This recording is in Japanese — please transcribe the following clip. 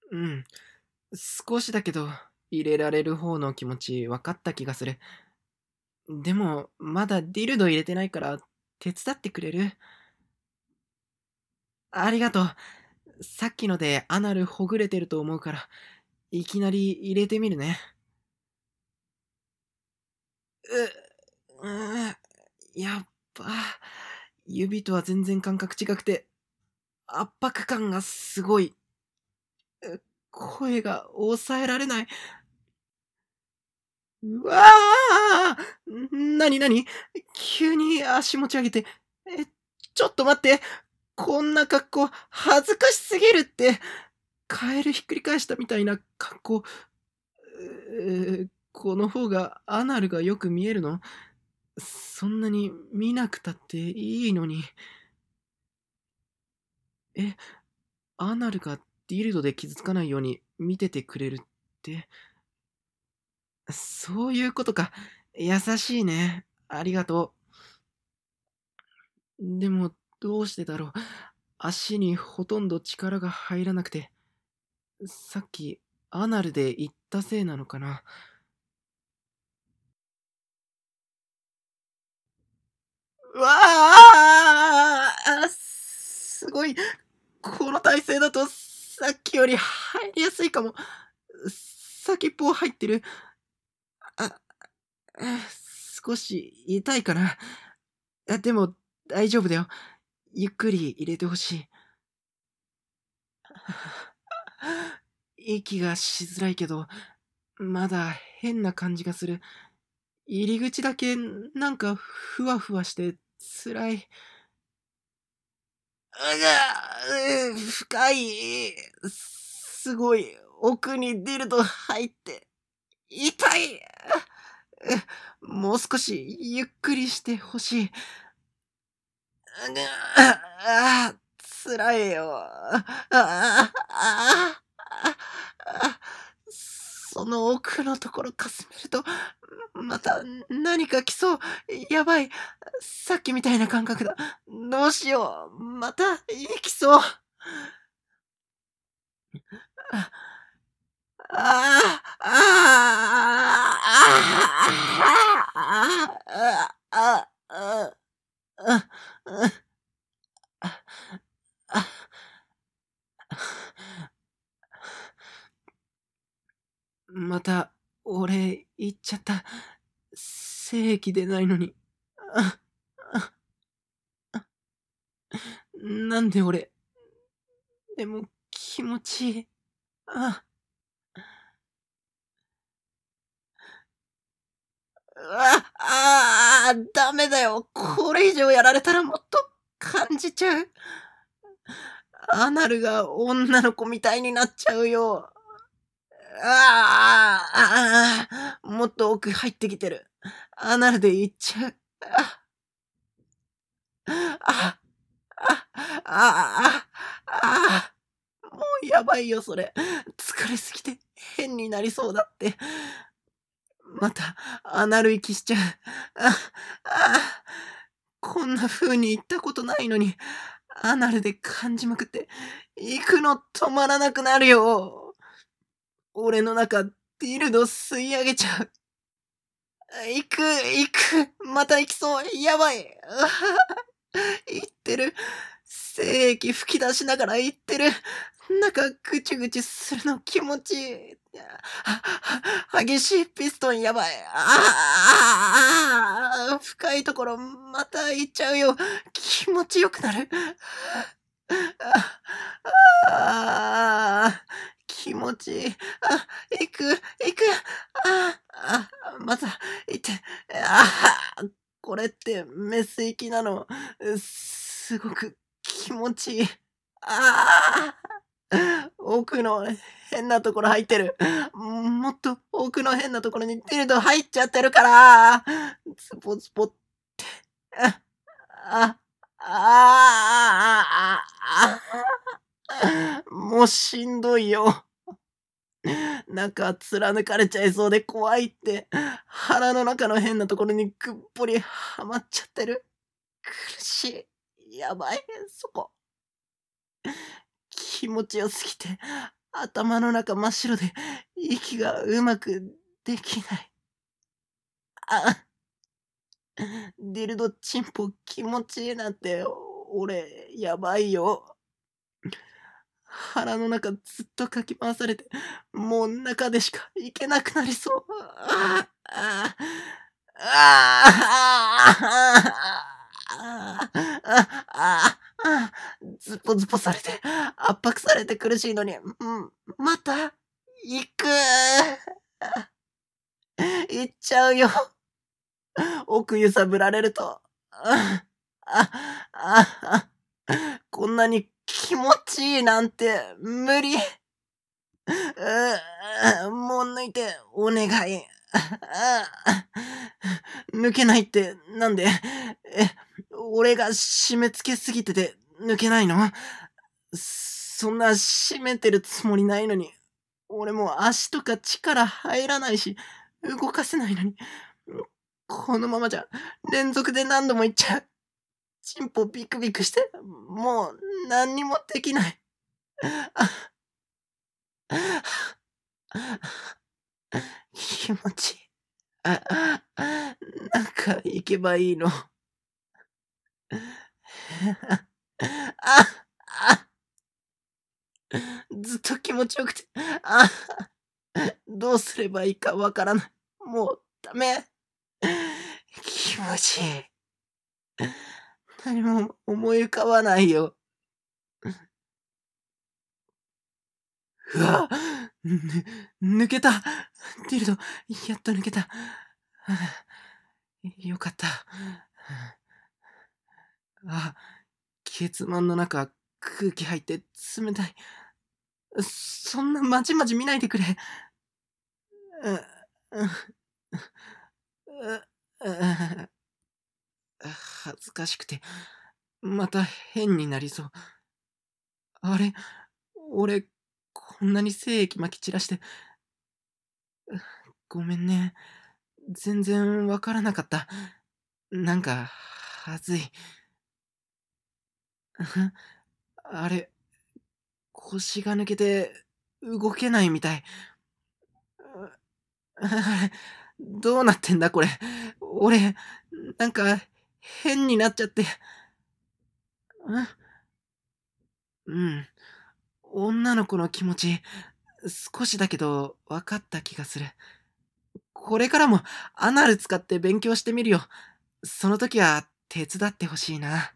うん。少しだけど、入れられる方の気持ち分かった気がする。でも、まだディルド入れてないから、手伝ってくれる？ありがとう。さっきのでアナルほぐれてると思うから、いきなり入れてみるね。う、やっぱ、指とは全然感覚違くて、圧迫感がすごい。う声が抑えられない。うわあ！なになに？急に足持ち上げて、え、ちょっと待って、こんな格好恥ずかしすぎるって。カエルひっくり返したみたいな格好、この方がアナルがよく見えるの？そんなに見なくたっていいのに。え、アナルがディルドで傷つかないように見ててくれるって、そういうことか。優しいね。ありがとう。でも、どうしてだろう。足にほとんど力が入らなくて、さっきアナルで言ったせいなのかな。うわあ、すごい。この体勢だとさっきより入りやすいかも。先っぽ入ってる。あ、少し痛いかな。でも大丈夫だよ。ゆっくり入れてほしい。息がしづらいけど、まだ変な感じがする。入り口だけなんかふわふわして辛い。深い。すごい奥に出ると入って痛い。もう少しゆっくりしてほしい。辛いよ。その奥のところかすめると、また何か来そう。やばい。さっきみたいな感覚だ。どうしよう。また行きそう。ああまた、俺、言っちゃった。正規でないのに。あ、なんで俺。でも、気持ちいい。あ、ダメだよ。これ以上やられたらもっと感じちゃう。アナルが女の子みたいになっちゃうよ。もっと奥入ってきてる。アナルで行っちゃう。あ、あ、あ、もうやばいよ、それ。疲れすぎて変になりそうだって。また、アナル息しちゃう。あ、あ、こんな風に言ったことないのに、アナルで感じまくって、行くの止まらなくなるよ。俺の中、ディルド吸い上げちゃう。行く、行く、また行きそう、やばい。行ってる。精液吹き出しながら行ってる。なんかぐちゅぐちゅするの気持ちいい。激しいピストンやばい。深いところまた行っちゃうよ。気持ちよくなる。気持ちいい。行く、行く。また行って。これってメス行きなの。すごく気持ちいい。あ奥の変なところ入ってる。もっと奥の変なところにディルド入っちゃってるから。ズボズボって。あ、あ、あもうしんどいよ。中貫かれちゃいそうで怖いって。腹の中の変なところにぐっぽりはまっちゃってる。苦しい。やばい、そこ。気持ちよすぎて、 頭の中真っ白で、息がうまくできない。あ、ディルドチンポ気持ちいいなんて、俺、やばいよ。腹の中ずっとかき回されて、もう中でしか行けなくなりそう。ああ、ああ、ズポズポされて、圧迫されて苦しいのに、また、行く。行っちゃうよ。奥揺さぶられると。こんなに気持ちいいなんて無理。もう抜いて、お願い。抜けないって、なんで俺が締め付けすぎてて抜けないの？そんな締めてるつもりないのに。俺もう足とか力入らないし、動かせないのに。このままじゃ、連続で何度も行っちゃう。チンポビクビクして、もう何にもできない。気持ちいい。なんか行けばいいの。あ、あ、ずっと気持ちよくて、どうすればいいかわからない。もうダメ。気持ちいい。何も思い浮かばないよ。うわ、抜けた。ディルド、やっと抜けた。よかった。ケツマンの中、空気入って冷たい。そんなまじまじ見ないでくれ。う、う、う、恥ずかしくて、また変になりそう。あれ、俺、こんなに精液まき散らして、ごめんね。全然わからなかった。なんか、はずい。あれ、腰が抜けて動けないみたい。どうなってんだこれ。俺、なんか変になっちゃって。うん。女の子の気持ち、少しだけど分かった気がする。これからもアナル使って勉強してみるよ。その時は手伝ってほしいな。